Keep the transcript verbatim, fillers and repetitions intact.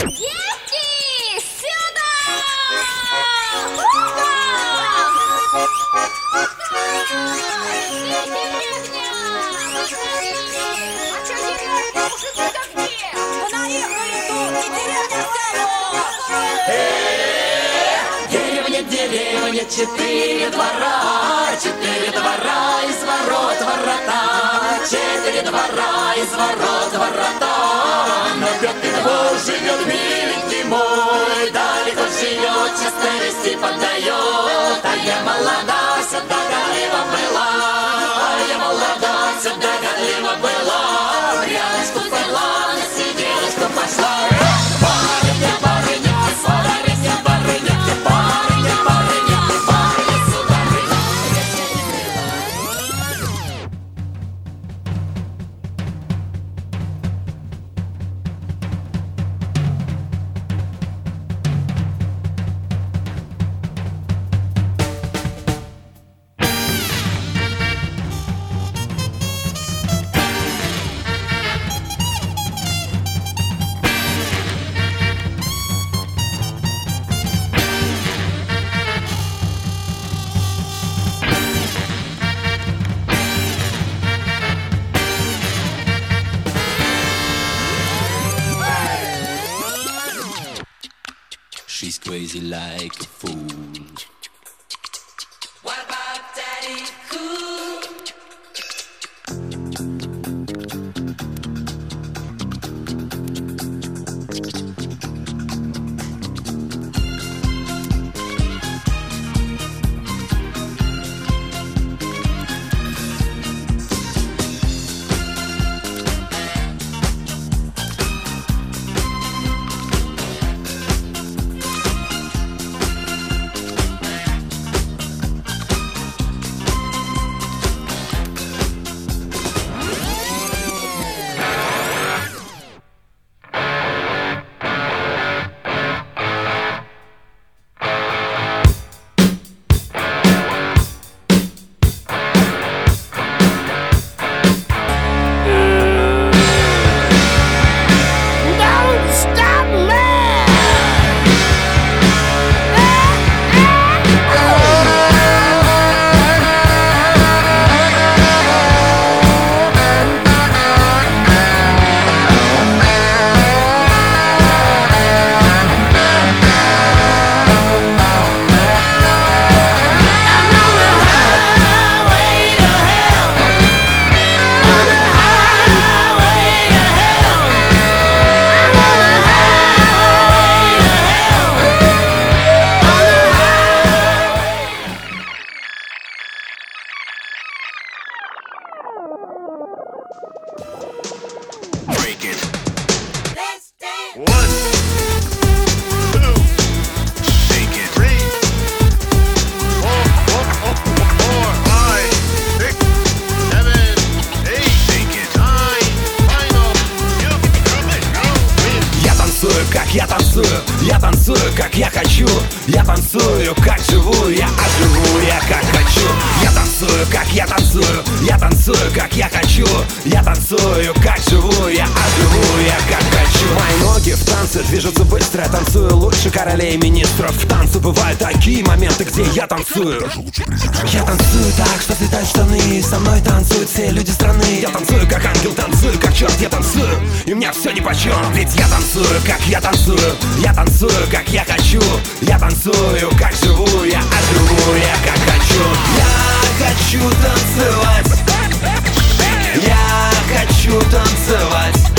Дети, сюда! Деревня, деревня, четыре двора, четыре двора, из ворот ворота, четыре двора, из ворот ворота. На пятый двор живет миленький мой, далеко живет, часто вести подает. А я молода, вся доголива была, а я молода, вся доголива была. В рядочку пила, на сиделочку пошла. Барыня, барыня, сударыня, барыня, барыня, барыня, барыня, сударыня. She's crazy like a fool. What about Daddy Cool? Don't stop me! Break it. Let's dance. One, two, shake it. Three, four, four, four, four, five, six, seven, eight, shake it. Nine, final. You do it, you win. Я танцую, как я танцую, я танцую, как я хочу. Я танцую, как живу, я оживу, я как хочу. Я танцую, как я танцую, я танцую, как я хочу. Я танцую, как живу, я оживу, я как хочу. Мои ноги в танце движутся быстро, я танцую лучше королей и министров. В танце бывают такие моменты, где я танцую. Я танцую так, что слетают штаны. Со мной танцуют все люди страны. Я танцую, как ангел, танцую, как черт, я танцую. И мне все нипочем, ведь я танцую, как я танцую. Я танцую, как я хочу. Я танцую, как живу, я оживу, я как хочу. Я хочу танцевать. Я хочу танцевать.